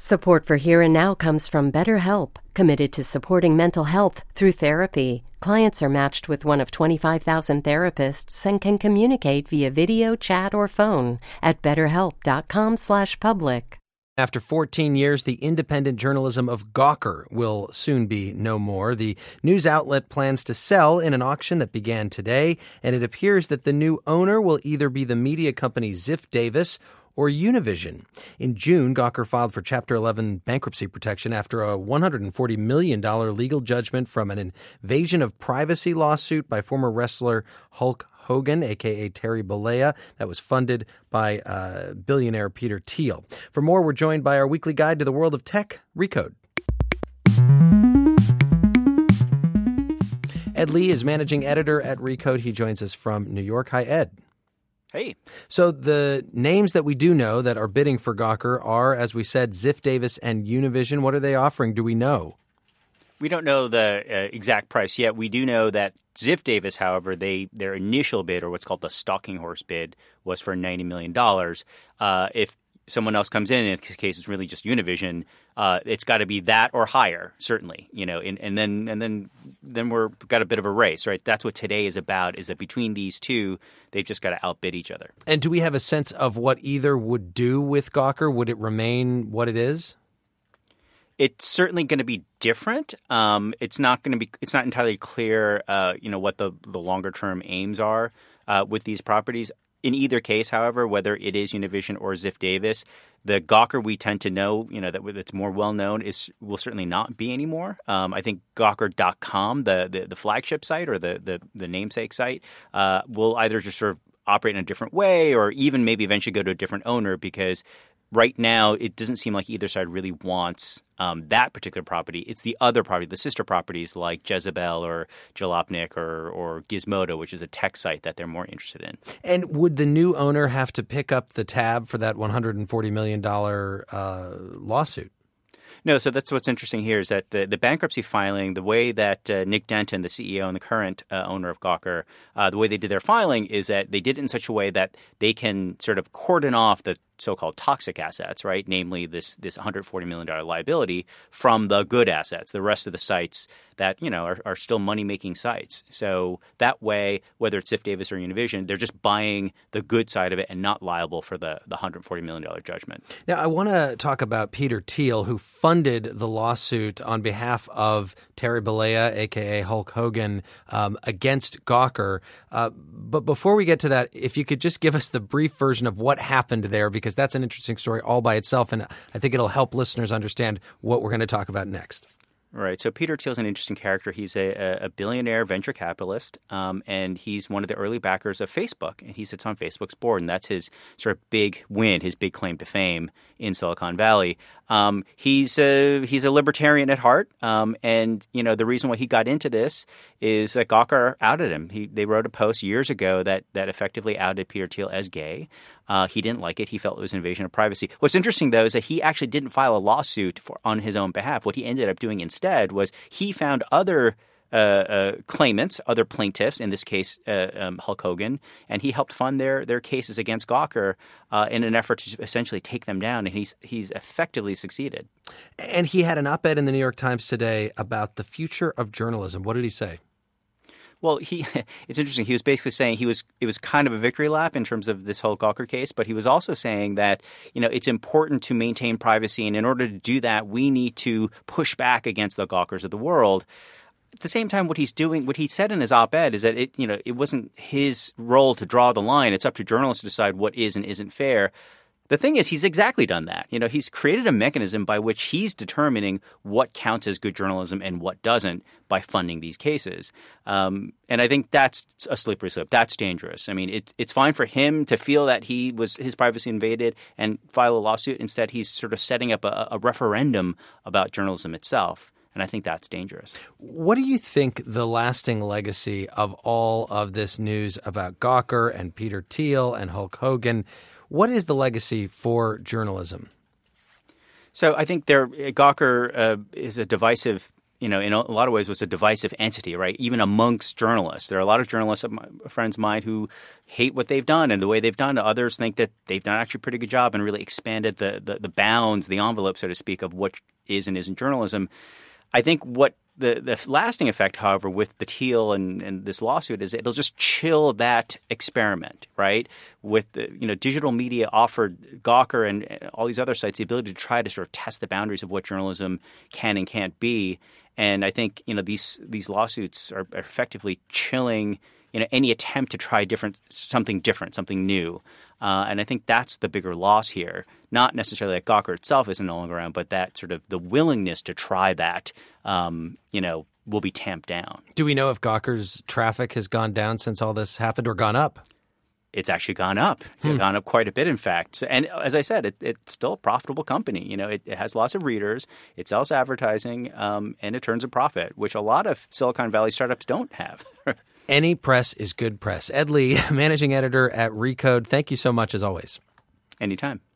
Support for Here and Now comes from BetterHelp, committed to supporting mental health through therapy. Clients are matched with one of 25,000 therapists and can communicate via video, chat, or phone at betterhelp.com/public. After 14 years, the independent journalism of Gawker will soon be no more. The news outlet plans to sell in an auction that began today, and it appears that the new owner will either be the media company Ziff Davis or Univision. In June, Gawker filed for Chapter 11 bankruptcy protection after a $140 million legal judgment from an invasion of privacy lawsuit by former wrestler Hulk Hogan, a.k.a. Terry Bollea, that was funded by billionaire Peter Thiel. For more, we're joined by our weekly guide to the world of tech, Recode. Ed Lee is managing editor at Recode. He joins us from New York. Hi, Ed. Hey. So the names that we do know that are bidding for Gawker are, as we said, Ziff Davis and Univision. What are they offering? Do we know? We don't know the exact price yet. We do know that Ziff Davis, however, their initial bid, or what's called the stalking horse bid, was for $90 million. If someone else comes in this case it's really just Univision, it's got to be that or higher, certainly. And then we've got a bit of a race, right? That's what today is about, is that between these two, they've just got to outbid each other. And do we have a sense of what either would do with Gawker? Would it remain what it is? It's certainly going to be different. It's not entirely clear, what the longer term aims are with these properties. In either case, however, whether it is Univision or Ziff Davis, the Gawker we tend to know, that's more well known, will certainly not be anymore. I think Gawker.com, the flagship site or the namesake site, will either just sort of operate in a different way or even maybe eventually go to a different owner, because right now it doesn't seem like either side really wants that particular property. It's the other property, the sister properties like Jezebel or Jalopnik or Gizmodo, which is a tech site that they're more interested in. And would the new owner have to pick up the tab for that $140 million lawsuit? No, so that's what's interesting here is that the bankruptcy filing, the way that Nick Denton, the CEO and the current owner of Gawker, the way they did their filing is that they did it in such a way that they can sort of cordon off the so-called toxic assets, right? Namely, this $140 million liability from the good assets, the rest of the sites that, are still money-making sites. So that way, whether it's Ziff Davis or Univision, they're just buying the good side of it and not liable for the $140 million judgment. Now, I want to talk about Peter Thiel, who funded the lawsuit on behalf of Terry Bollea, a.k.a. Hulk Hogan, against Gawker. But before we get to that, if you could just give us the brief version of what happened there, because that's an interesting story all by itself, and I think it'll help listeners understand what we're going to talk about next. Right. So Peter Thiel's an interesting character. He's a billionaire venture capitalist, and he's one of the early backers of Facebook. And he sits on Facebook's board, and that's his sort of big win, his big claim to fame in Silicon Valley. He's a libertarian at heart, and the reason why he got into this is that Gawker outed him. They wrote a post years ago that effectively outed Peter Thiel as gay. He didn't like it. He felt it was an invasion of privacy. What's interesting, though, is that he actually didn't file a lawsuit on his own behalf. What he ended up doing instead was he found other claimants, other plaintiffs, in this case Hulk Hogan, and he helped fund their cases against Gawker in an effort to essentially take them down, and he's effectively succeeded. And he had an op-ed in the New York Times today about the future of journalism. What did he say? Well, it's interesting. He was basically saying it was kind of a victory lap in terms of this whole Gawker case, but he was also saying that, it's important to maintain privacy, and in order to do that, we need to push back against the Gawkers of the world. At the same time, what he said in his op-ed is that it wasn't his role to draw the line. It's up to journalists to decide what is and isn't fair. The thing is, he's exactly done that. He's created a mechanism by which he's determining what counts as good journalism and what doesn't by funding these cases. And I think that's a slippery slope. That's dangerous. I mean, it's fine for him to feel that his privacy invaded and file a lawsuit. Instead, he's sort of setting up a referendum about journalism itself. And I think that's dangerous. What do you think the lasting legacy of all of this news about Gawker and Peter Thiel and Hulk Hogan? What is the legacy for journalism? So I think Gawker is a divisive in a lot of ways was a divisive entity, right? Even amongst journalists. There are a lot of journalists, friends of mine, who hate what they've done and the way they've done. Others think that they've done actually a pretty good job and really expanded the bounds, the envelope, so to speak, of what is and isn't journalism. I think what the lasting effect, however, with the Thiel and this lawsuit is it'll just chill that experiment, right? With the, digital media offered Gawker and all these other sites the ability to try to sort of test the boundaries of what journalism can and can't be. And I think these lawsuits are effectively chilling any attempt to try something new. And I think that's the bigger loss here. Not necessarily that Gawker itself isn't no longer around, but that sort of the willingness to try that, will be tamped down. Do we know if Gawker's traffic has gone down since all this happened or gone up? It's actually gone up. It's gone up quite a bit, in fact. And as I said, it's still a profitable company. It has lots of readers. It sells advertising, and it turns a profit, which a lot of Silicon Valley startups don't have. Any press is good press. Ed Lee, managing editor at Recode, thank you so much as always. Anytime.